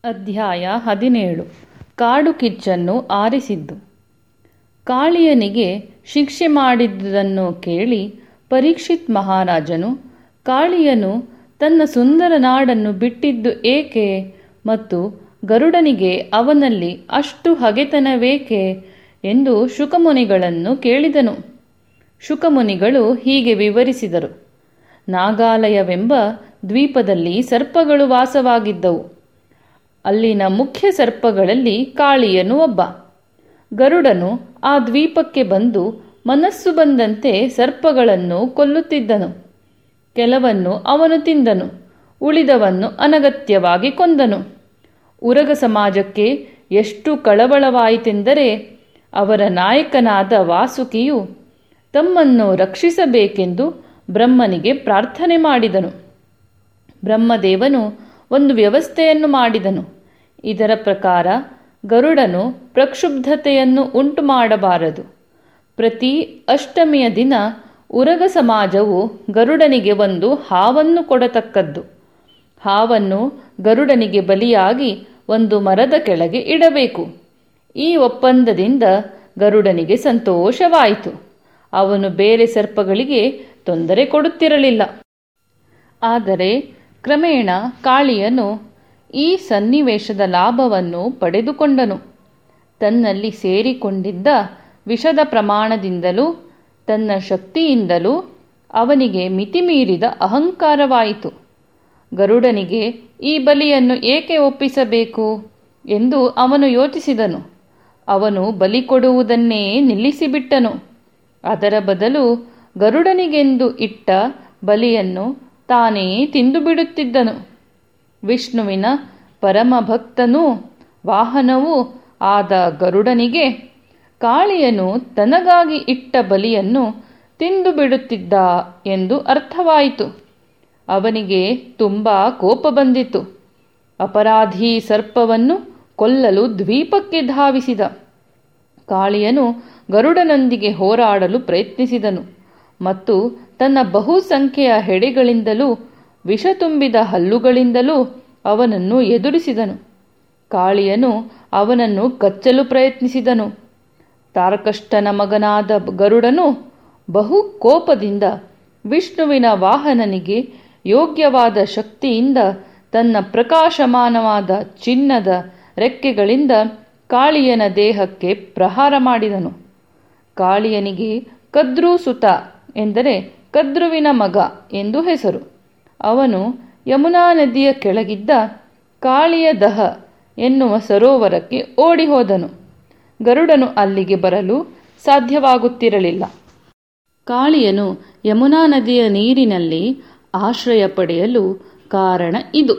ಅಧ್ಯಾಯ 17 ಕಾಡು ಕಿಚ್ಚನ್ನು ಆರಿಸಿದ್ದು. ಕಾಳಿಯನಿಗೆ ಶಿಕ್ಷೆ ಮಾಡಿದ್ದುದನ್ನು ಕೇಳಿ ಪರೀಕ್ಷಿತ್ ಮಹಾರಾಜನು, ಕಾಳಿಯನು ತನ್ನ ಸುಂದರ ನಾಡನ್ನು ಬಿಟ್ಟಿದ್ದು ಏಕೆ ಮತ್ತು ಗರುಡನಿಗೆ ಅವನಲ್ಲಿ ಅಷ್ಟು ಹಗೆತನವೇಕೆ ಎಂದು ಶುಕಮುನಿಗಳನ್ನು ಕೇಳಿದನು. ಶುಕಮುನಿಗಳು ಹೀಗೆ ವಿವರಿಸಿದರು. ನಾಗಾಲಯವೆಂಬ ದ್ವೀಪದಲ್ಲಿ ಸರ್ಪಗಳು ವಾಸವಾಗಿದ್ದವು. ಅಲ್ಲಿನ ಮುಖ್ಯ ಸರ್ಪಗಳಲ್ಲಿ ಕಾಳಿಯನು ಒಬ್ಬ. ಗರುಡನು ಆ ದ್ವೀಪಕ್ಕೆ ಬಂದು ಮನಸ್ಸು ಬಂದಂತೆ ಸರ್ಪಗಳನ್ನು ಕೊಲ್ಲುತ್ತಿದ್ದನು. ಕೆಲವನ್ನು ಅವನು ತಿಂದನು, ಉಳಿದವನ್ನು ಅನಗತ್ಯವಾಗಿ ಕೊಂದನು. ಉರಗ ಸಮಾಜಕ್ಕೆ ಎಷ್ಟು ಕಳವಳವಾಯಿತೆಂದರೆ ಅವರ ನಾಯಕನಾದ ವಾಸುಕಿಯು ತಮ್ಮನ್ನು ರಕ್ಷಿಸಬೇಕೆಂದು ಬ್ರಹ್ಮನಿಗೆ ಪ್ರಾರ್ಥನೆ ಮಾಡಿದನು. ಬ್ರಹ್ಮದೇವನು ಒಂದು ವ್ಯವಸ್ಥೆಯನ್ನು ಮಾಡಿದನು. ಇದರ ಪ್ರಕಾರ ಗರುಡನು ಪ್ರಕ್ಷುಬ್ಧತೆಯನ್ನು ಉಂಟು ಮಾಡಬಾರದು. ಪ್ರತಿ ಅಷ್ಟಮಿಯ ದಿನ ಉರಗ ಸಮಾಜವು ಗರುಡನಿಗೆ ಒಂದು ಹಾವನ್ನು ಕೊಡತಕ್ಕದ್ದು. ಹಾವನ್ನು ಗರುಡನಿಗೆ ಬಲಿಯಾಗಿ ಒಂದು ಮರದ ಕೆಳಗೆ ಇಡಬೇಕು. ಈ ಒಪ್ಪಂದದಿಂದ ಗರುಡನಿಗೆ ಸಂತೋಷವಾಯಿತು. ಅವನು ಬೇರೆ ಸರ್ಪಗಳಿಗೆ ತೊಂದರೆ ಕೊಡುತ್ತಿರಲಿಲ್ಲ. ಆದರೆ ಕ್ರಮೇಣ ಕಾಳಿಯನು ಈ ಸನ್ನಿವೇಶದ ಲಾಭವನ್ನು ಪಡೆದುಕೊಂಡನು. ತನ್ನಲ್ಲಿ ಸೇರಿಕೊಂಡಿದ್ದ ವಿಷದ ಪ್ರಮಾಣದಿಂದಲೂ ತನ್ನ ಶಕ್ತಿಯಿಂದಲೂ ಅವನಿಗೆ ಮಿತಿಮೀರಿದ ಅಹಂಕಾರವಾಯಿತು. ಗರುಡನಿಗೆ ಈ ಬಲಿಯನ್ನು ಏಕೆ ಒಪ್ಪಿಸಬೇಕು ಎಂದು ಅವನು ಯೋಚಿಸಿದನು. ಅವನು ಬಲಿ ಕೊಡುವುದನ್ನೇ ನಿಲ್ಲಿಸಿಬಿಟ್ಟನು. ಅದರ ಬದಲು ಗರುಡನಿಗೆಂದು ಇಟ್ಟ ಬಲಿಯನ್ನು ತಾನೇ ತಿಂದುಬಿಡುತ್ತಿದ್ದನು. ವಿಷ್ಣುವಿನ ಪರಮಭಕ್ತನೂ ವಾಹನವೂ ಆದ ಗರುಡನಿಗೆ ಕಾಳಿಯನು ತನಗಾಗಿ ಇಟ್ಟ ಬಲಿಯನ್ನು ತಿಂದು ಬಿಡುತ್ತಿದ್ದ ಎಂದು ಅರ್ಥವಾಯಿತು. ಅವನಿಗೆ ತುಂಬ ಕೋಪ ಬಂದಿತು. ಅಪರಾಧಿ ಸರ್ಪವನ್ನು ಕೊಲ್ಲಲು ದ್ವೀಪಕ್ಕೆ ಧಾವಿಸಿದ. ಕಾಳಿಯನು ಗರುಡನೊಂದಿಗೆ ಹೋರಾಡಲು ಪ್ರಯತ್ನಿಸಿದನು ಮತ್ತು ತನ್ನ ಬಹುಸಂಖ್ಯೆಯ ಹೆಡೆಗಳಿಂದಲೂ ವಿಷ ತುಂಬಿದ ಹಲ್ಲುಗಳಿಂದಲೂ ಅವನನ್ನು ಎದುರಿಸಿದನು. ಕಾಳಿಯನು ಅವನನ್ನು ಕಚ್ಚಲು ಪ್ರಯತ್ನಿಸಿದನು. ತಾರ್ಕಷ್ಟನ ಮಗನಾದ ಗರುಡನು ಬಹು ಕೋಪದಿಂದ ವಿಷ್ಣುವಿನ ವಾಹನನಿಗೆ ಯೋಗ್ಯವಾದ ಶಕ್ತಿಯಿಂದ ತನ್ನ ಪ್ರಕಾಶಮಾನವಾದ ಚಿನ್ನದ ರೆಕ್ಕೆಗಳಿಂದ ಕಾಳಿಯನ ದೇಹಕ್ಕೆ ಪ್ರಹಾರ ಮಾಡಿದನು. ಕಾಳಿಯನಿಗೆ ಕದ್ರೂಸುತ ಎಂದರೆ ಕದ್ರುವಿನ ಮಗ ಎಂದು ಹೆಸರು. ಅವನು ಯಮುನಾ ನದಿಯ ಕೆಳಗಿದ್ದ ಕಾಳಿಯ ದಹ ಎನ್ನುವ ಸರೋವರಕ್ಕೆ ಓಡಿಹೋದನು. ಗರುಡನು ಅಲ್ಲಿಗೆ ಬರಲು ಸಾಧ್ಯವಾಗುತ್ತಿರಲಿಲ್ಲ. ಕಾಳಿಯನು ಯಮುನಾ ನದಿಯ ನೀರಿನಲ್ಲಿ ಆಶ್ರಯ ಪಡೆಯಲು ಕಾರಣ ಇದು.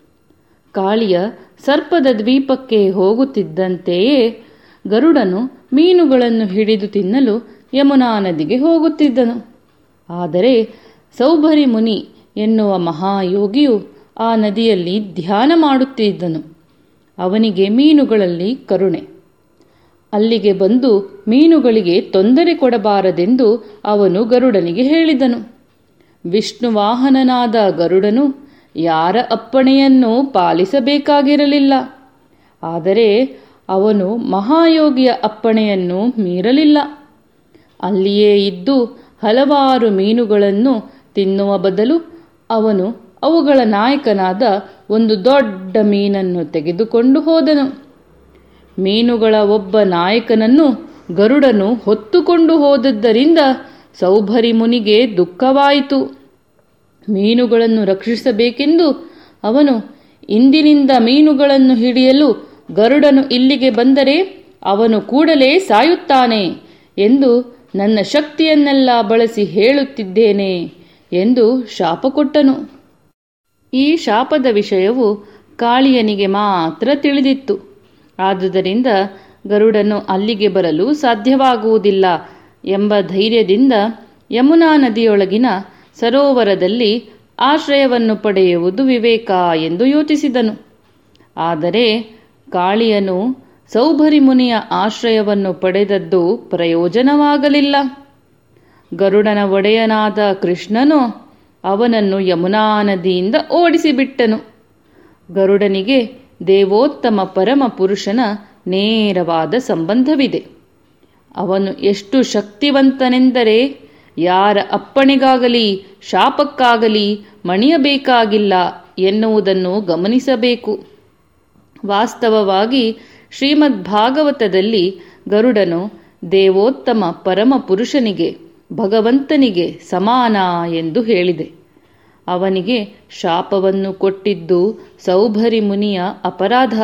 ಕಾಳಿಯ ಸರ್ಪದ ದ್ವೀಪಕ್ಕೆ ಹೋಗುತ್ತಿದ್ದಂತೆಯೇ ಗರುಡನು ಮೀನುಗಳನ್ನು ಹಿಡಿದು ತಿನ್ನಲು ಯಮುನಾ ನದಿಗೆ ಹೋಗುತ್ತಿದ್ದನು. ಆದರೆ ಸೌಭರಿ ಮುನಿ ಎನ್ನುವ ಮಹಾಯೋಗಿಯು ಆ ನದಿಯಲ್ಲಿ ಧ್ಯಾನ ಮಾಡುತ್ತಿದ್ದನು. ಅವನಿಗೆ ಮೀನುಗಳಲ್ಲಿ ಕರುಣೆ. ಅಲ್ಲಿಗೆ ಬಂದು ಮೀನುಗಳಿಗೆ ತೊಂದರೆ ಕೊಡಬಾರದೆಂದು ಅವನು ಗರುಡನಿಗೆ ಹೇಳಿದನು. ವಿಷ್ಣುವಾಹನನಾದ ಗರುಡನು ಯಾರ ಅಪ್ಪಣೆಯನ್ನೂ ಪಾಲಿಸಬೇಕಾಗಿರಲಿಲ್ಲ. ಆದರೆ ಅವನು ಮಹಾಯೋಗಿಯ ಅಪ್ಪಣೆಯನ್ನು ಮೀರಲಿಲ್ಲ. ಅಲ್ಲಿಯೇ ಇದ್ದು ಹಲವಾರು ಮೀನುಗಳನ್ನು ತಿನ್ನುವ ಬದಲು ಅವನು ಅವುಗಳ ನಾಯಕನಾದ ಒಂದು ದೊಡ್ಡ ಮೀನನ್ನು ತೆಗೆದುಕೊಂಡು ಹೋದನು. ಮೀನುಗಳ ಒಬ್ಬ ನಾಯಕನನ್ನು ಗರುಡನು ಹೊತ್ತುಕೊಂಡು ಹೋದದ್ದರಿಂದ ಸೌಭರಿ ಮುನಿಗೆ ದುಃಖವಾಯಿತು. ಮೀನುಗಳನ್ನು ರಕ್ಷಿಸಬೇಕೆಂದು ಅವನು, ಇಂದಿನಿಂದ ಮೀನುಗಳನ್ನು ಹಿಡಿಯಲು ಗರುಡನು ಇಲ್ಲಿಗೆ ಬಂದರೆ ಅವನು ಕೂಡಲೇ ಸಾಯುತ್ತಾನೆ ಎಂದು ನನ್ನ ಶಕ್ತಿಯನ್ನೆಲ್ಲ ಬಳಸಿ ಹೇಳುತ್ತಿದ್ದೇನೆ ಎಂದು ಶಾಪ ಕೊಟ್ಟನು. ಈ ಶಾಪದ ವಿಷಯವು ಕಾಳಿಯನಿಗೆ ಮಾತ್ರ ತಿಳಿದಿತ್ತು. ಆದುದರಿಂದ ಗರುಡನು ಅಲ್ಲಿಗೆ ಬರಲು ಸಾಧ್ಯವಾಗುವುದಿಲ್ಲ ಎಂಬ ಧೈರ್ಯದಿಂದ ಯಮುನಾ ನದಿಯೊಳಗಿನ ಸರೋವರದಲ್ಲಿ ಆಶ್ರಯವನ್ನು ಪಡೆಯುವುದು ವಿವೇಕ ಎಂದು ಯೋಚಿಸಿದನು. ಆದರೆ ಕಾಳಿಯನು ಸೌಭರಿ ಮುನಿಯ ಆಶ್ರಯವನ್ನು ಪಡೆದದ್ದು ಪ್ರಯೋಜನವಾಗಲಿಲ್ಲ. ಗರುಡನ ಒಡೆಯನಾದ ಕೃಷ್ಣನು ಅವನನ್ನು ಯಮುನಾ ನದಿಯಿಂದ ಓಡಿಸಿಬಿಟ್ಟನು. ಗರುಡನಿಗೆ ದೇವೋತ್ತಮ ಪರಮ ಪುರುಷನ ನೇರವಾದ ಸಂಬಂಧವಿದೆ. ಅವನು ಎಷ್ಟು ಶಕ್ತಿವಂತನೆಂದರೆ ಯಾರ ಅಪ್ಪಣೆಗಾಗಲಿ ಶಾಪಕ್ಕಾಗಲಿ ಮಣಿಯಬೇಕಾಗಿಲ್ಲ ಎನ್ನುವುದನ್ನು ಗಮನಿಸಬೇಕು. ವಾಸ್ತವವಾಗಿ ಶ್ರೀಮದ್ ಭಾಗವತದಲ್ಲಿ ಗರುಡನು ದೇವೋತ್ತಮ ಪರಮ ಪುರುಷನಿಗೆ, ಭಗವಂತನಿಗೆ ಸಮಾನ ಎಂದು ಹೇಳಿದೆ. ಅವನಿಗೆ ಶಾಪವನ್ನು ಕೊಟ್ಟಿದ್ದು ಸೌಭರಿ ಮುನಿಯ ಅಪರಾಧ.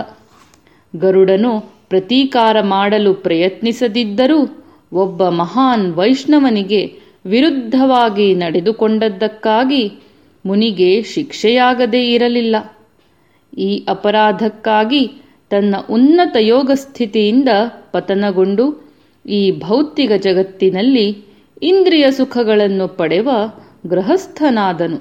ಗರುಡನು ಪ್ರತೀಕಾರ ಮಾಡಲು ಪ್ರಯತ್ನಿಸದಿದ್ದರೂ ಒಬ್ಬ ಮಹಾನ್ ವೈಷ್ಣವನಿಗೆ ವಿರುದ್ಧವಾಗಿ ನಡೆದುಕೊಂಡದ್ದಕ್ಕಾಗಿ ಮುನಿಗೆ ಶಿಕ್ಷೆಯಾಗದೇ ಇರಲಿಲ್ಲ. ಈ ಅಪರಾಧಕ್ಕಾಗಿ ತನ್ನ ಉನ್ನತ ಯೋಗ ಸ್ಥಿತಿಯಿಂದ ಪತನಗೊಂಡು ಈ ಭೌತಿಕ ಜಗತ್ತಿನಲ್ಲಿ ಇಂದ್ರಿಯ ಸುಖಗಳನ್ನು ಪಡೆವ ಗೃಹಸ್ಥನಾದನು.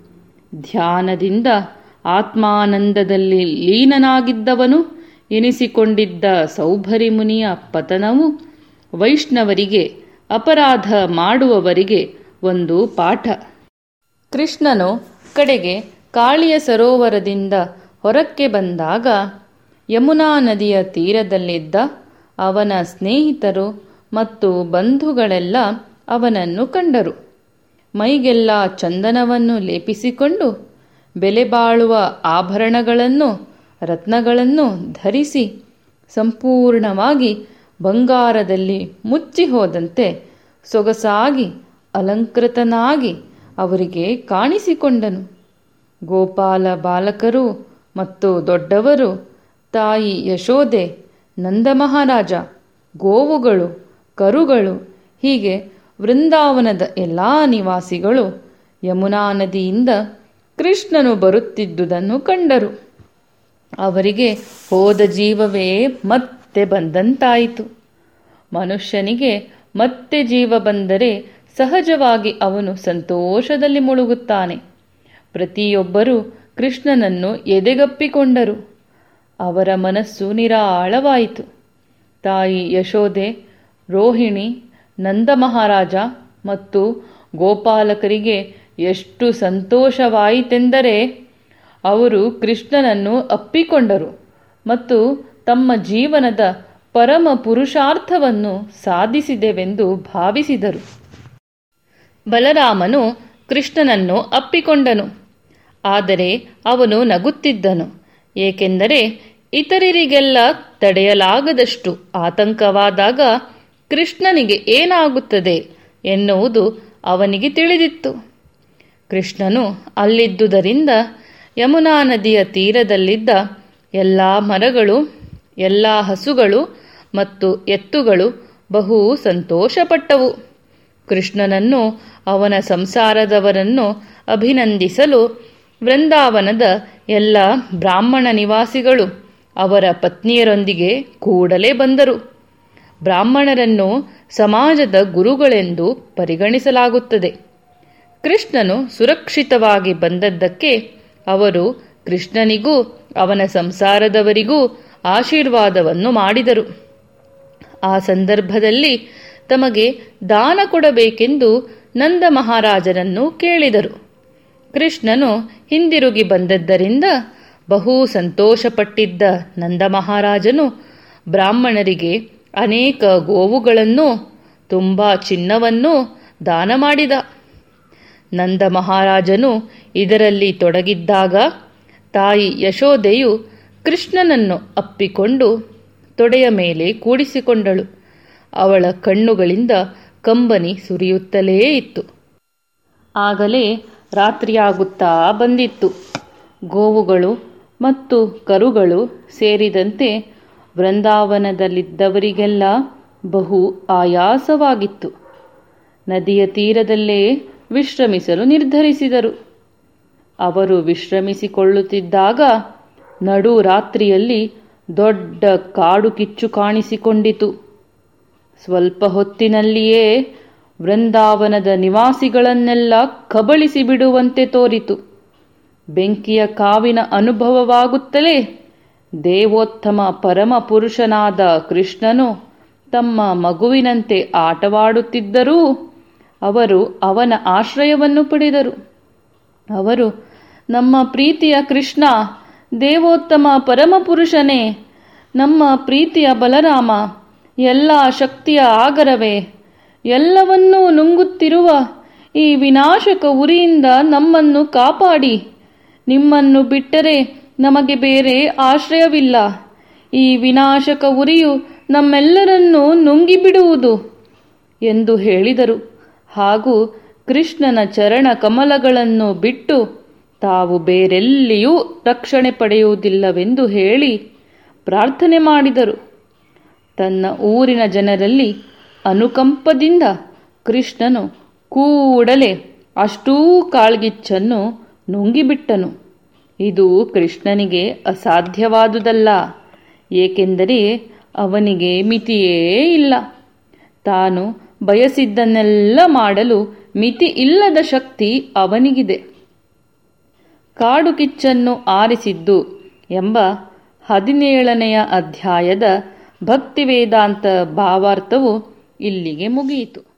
ಧ್ಯಾನದಿಂದ ಆತ್ಮಾನಂದದಲ್ಲಿ ಲೀನನಾಗಿದ್ದವನು ಎನಿಸಿಕೊಂಡಿದ್ದ ಸೌಭರಿ ಮುನಿಯ ಪತನವು ವೈಷ್ಣವರಿಗೆ, ಅಪರಾಧ ಮಾಡುವವರಿಗೆ ಒಂದು ಪಾಠ. ಕೃಷ್ಣನು ಕಡೆಗೆ ಕಾಳಿಯ ಸರೋವರದಿಂದ ಹೊರಕ್ಕೆ ಬಂದಾಗ ಯಮುನಾ ನದಿಯ ತೀರದಲ್ಲಿದ್ದ ಅವನ ಸ್ನೇಹಿತರು ಮತ್ತು ಬಂಧುಗಳೆಲ್ಲ ಅವನನ್ನು ಕಂಡರು. ಮೈಗೆಲ್ಲ ಚಂದನವನ್ನು ಲೇಪಿಸಿಕೊಂಡು ಬೆಲೆ ಬಾಳುವ ಆಭರಣಗಳನ್ನು, ರತ್ನಗಳನ್ನು ಧರಿಸಿ ಸಂಪೂರ್ಣವಾಗಿ ಬಂಗಾರದಲ್ಲಿ ಮುಚ್ಚಿ ಹೋದಂತೆ ಸೊಗಸಾಗಿ ಅಲಂಕೃತನಾಗಿ ಅವರಿಗೆ ಕಾಣಿಸಿಕೊಂಡನು. ಗೋಪಾಲ ಬಾಲಕರು ಮತ್ತು ದೊಡ್ಡವರು, ತಾಯಿ ಯಶೋದೆ, ನಂದ ಮಹಾರಾಜ, ಗೋವುಗಳು, ಕರುಗಳು, ಹೀಗೆ ವೃಂದಾವನದ ಎಲ್ಲ ನಿವಾಸಿಗಳು ಯಮುನಾ ನದಿಯಿಂದ ಕೃಷ್ಣನು ಬರುತ್ತಿದ್ದುದನ್ನು ಕಂಡರು. ಅವರಿಗೆ ಹೋದ ಜೀವವೇ ಮತ್ತೆ ಬಂದಂತಾಯಿತು. ಮನುಷ್ಯನಿಗೆ ಮತ್ತೆ ಜೀವ ಬಂದರೆ ಸಹಜವಾಗಿ ಅವನು ಸಂತೋಷದಲ್ಲಿ ಮುಳುಗುತ್ತಾನೆ. ಪ್ರತಿಯೊಬ್ಬರೂ ಕೃಷ್ಣನನ್ನು ಎದೆಗಪ್ಪಿಕೊಂಡರು. ಅವರ ಮನಸ್ಸು ನಿರಾಳವಾಯಿತು. ತಾಯಿ ಯಶೋದೆ, ರೋಹಿಣಿ, ನಂದ ಮಹಾರಾಜ ಮತ್ತು ಗೋಪಾಲಕರಿಗೆ ಎಷ್ಟು ಸಂತೋಷವಾಯಿತೆಂದರೆ ಅವರು ಕೃಷ್ಣನನ್ನು ಅಪ್ಪಿಕೊಂಡರು ಮತ್ತು ತಮ್ಮ ಜೀವನದ ಪರಮ ಪುರುಷಾರ್ಥವನ್ನು ಸಾಧಿಸಿದೆವೆಂದು ಭಾವಿಸಿದರು. ಬಲರಾಮನು ಕೃಷ್ಣನನ್ನು ಅಪ್ಪಿಕೊಂಡನು. ಆದರೆ ಅವನು ನಗುತ್ತಿದ್ದನು. ಏಕೆಂದರೆ ಇತರರಿಗೆಲ್ಲ ತಡೆಯಲಾಗದಷ್ಟು ಆತಂಕವಾದಾಗ ಕೃಷ್ಣನಿಗೆ ಏನಾಗುತ್ತದೆ ಎನ್ನುವುದು ಅವನಿಗೆ ತಿಳಿದಿತ್ತು. ಕೃಷ್ಣನು ಅಲ್ಲಿದ್ದುದರಿಂದ ಯಮುನಾ ನದಿಯ ತೀರದಲ್ಲಿದ್ದ ಎಲ್ಲ ಮರಗಳು, ಎಲ್ಲ ಹಸುಗಳು ಮತ್ತು ಎತ್ತುಗಳು ಬಹು ಸಂತೋಷಪಟ್ಟವು. ಕೃಷ್ಣನನ್ನು, ಅವನ ಸಂಸಾರದವರನ್ನು ಅಭಿನಂದಿಸಲು ವೃಂದಾವನದ ಎಲ್ಲ ಬ್ರಾಹ್ಮಣ ನಿವಾಸಿಗಳು ಅವರ ಪತ್ನಿಯರೊಂದಿಗೆ ಕೂಡಲೇ ಬಂದರು. ಬ್ರಾಹ್ಮಣರನ್ನು ಸಮಾಜದ ಗುರುಗಳೆಂದು ಪರಿಗಣಿಸಲಾಗುತ್ತದೆ. ಕೃಷ್ಣನು ಸುರಕ್ಷಿತವಾಗಿ ಬಂದದ್ದಕ್ಕೆ ಅವರು ಕೃಷ್ಣನಿಗೂ ಅವನ ಸಂಸಾರದವರಿಗೂ ಆಶೀರ್ವಾದವನ್ನು ಮಾಡಿದರು. ಆ ಸಂದರ್ಭದಲ್ಲಿ ತಮಗೆ ದಾನ ಕೊಡಬೇಕೆಂದು ನಂದ ಮಹಾರಾಜರನ್ನು ಕೇಳಿದರು. ಕೃಷ್ಣನು ಹಿಂದಿರುಗಿ ಬಂದದ್ದರಿಂದ ಬಹು ಸಂತೋಷಪಟ್ಟಿದ್ದ ನಂದ ಮಹಾರಾಜನು ಬ್ರಾಹ್ಮಣರಿಗೆ ಅನೇಕ ಗೋವುಗಳನ್ನು, ತುಂಬ ಚಿನ್ನವನ್ನು ದಾನ ಮಾಡಿದ. ನಂದ ಮಹಾರಾಜನು ಇದರಲ್ಲಿ ತೊಡಗಿದ್ದಾಗ ತಾಯಿ ಯಶೋದೆಯು ಕೃಷ್ಣನನ್ನು ಅಪ್ಪಿಕೊಂಡು ತೊಡೆಯ ಮೇಲೆ ಕೂಡಿಸಿಕೊಂಡಳು. ಅವಳ ಕಣ್ಣುಗಳಿಂದ ಕಂಬನಿ ಸುರಿಯುತ್ತಲೇ ಇತ್ತು. ಆಗಲೇ ರಾತ್ರಿಯಾಗುತ್ತಾ ಬಂದಿತ್ತು. ಗೋವುಗಳು ಮತ್ತು ಕರುಗಳು ಸೇರಿದಂತೆ ವೃಂದಾವನದಲ್ಲಿದ್ದವರಿಗೆಲ್ಲ ಬಹು ಆಯಾಸವಾಗಿತ್ತು. ನದಿಯ ತೀರದಲ್ಲೇ ವಿಶ್ರಮಿಸಲು ನಿರ್ಧರಿಸಿದರು. ಅವರು ವಿಶ್ರಮಿಸಿಕೊಳ್ಳುತ್ತಿದ್ದಾಗ ನಡು ರಾತ್ರಿಯಲ್ಲಿ ದೊಡ್ಡ ಕಾಡು ಕಿಚ್ಚು ಕಾಣಿಸಿಕೊಂಡಿತು. ಸ್ವಲ್ಪ ಹೊತ್ತಿನಲ್ಲಿಯೇ ವೃಂದಾವನದ ನಿವಾಸಿಗಳನ್ನೆಲ್ಲ ಕಬಳಿಸಿ ಬಿಡುವಂತೆ ತೋರಿತು. ಬೆಂಕಿಯ ಕಾವಿನ ಅನುಭವವಾಗುತ್ತಲೇ ದೇವೋತ್ತಮ ಪರಮ ಪುರುಷನಾದ ಕೃಷ್ಣನು ತಮ್ಮ ಮಗುವಿನಂತೆ ಆಟವಾಡುತ್ತಿದ್ದರೂ ಅವರು ಅವನ ಆಶ್ರಯವನ್ನು ಪಡೆದರು. ಅವರು, ನಮ್ಮ ಪ್ರೀತಿಯ ಕೃಷ್ಣ, ದೇವೋತ್ತಮ ಪರಮಪುರುಷನೇ, ನಮ್ಮ ಪ್ರೀತಿಯ ಬಲರಾಮ, ಎಲ್ಲ ಶಕ್ತಿಯ ಆಗರವೇ, ಎಲ್ಲವನ್ನೂ ನುಂಗುತ್ತಿರುವ ಈ ವಿನಾಶಕ ಉರಿಯಿಂದ ನಮ್ಮನ್ನು ಕಾಪಾಡಿ. ನಿಮ್ಮನ್ನು ಬಿಟ್ಟರೆ ನಮಗೆ ಬೇರೆ ಆಶ್ರಯವಿಲ್ಲ. ಈ ವಿನಾಶಕ ಉರಿಯು ನಮ್ಮೆಲ್ಲರನ್ನೂ ನುಂಗಿಬಿಡುವುದು ಎಂದು ಹೇಳಿದರು. ಹಾಗೂ ಕೃಷ್ಣನ ಚರಣ ಕಮಲಗಳನ್ನು ಬಿಟ್ಟು ತಾವು ಬೇರೆಲ್ಲಿಯೂ ರಕ್ಷಣೆ ಪಡೆಯುವುದಿಲ್ಲವೆಂದು ಹೇಳಿ ಪ್ರಾರ್ಥನೆ ಮಾಡಿದರು. ತನ್ನ ಊರಿನ ಜನರಲ್ಲಿ ಅನುಕಂಪದಿಂದ ಕೃಷ್ಣನು ಕೂಡಲೇ ಅಷ್ಟೂ ಕಾಳ್ಗಿಚ್ಚನ್ನು ನುಂಗಿಬಿಟ್ಟನು. ಇದು ಕೃಷ್ಣನಿಗೆ ಅಸಾಧ್ಯವಾದುದಲ್ಲ, ಏಕೆಂದರೆ ಅವನಿಗೆ ಮಿತಿಯೇ ಇಲ್ಲ. ತಾನು ಬಯಸಿದ್ದನ್ನೆಲ್ಲ ಮಾಡಲು ಮಿತಿ ಇಲ್ಲದ ಶಕ್ತಿ ಅವನಿಗಿದೆ. ಕಾಡು ಕಿಚ್ಚನ್ನು ಆರಿಸಿದ್ದು ಎಂಬ 17ನೆಯ ಅಧ್ಯಾಯದ ಭಕ್ತಿವೇದಾಂತ ಭಾವಾರ್ಥವು ಇಲ್ಲಿಗೆ ಮುಗಿಯಿತು.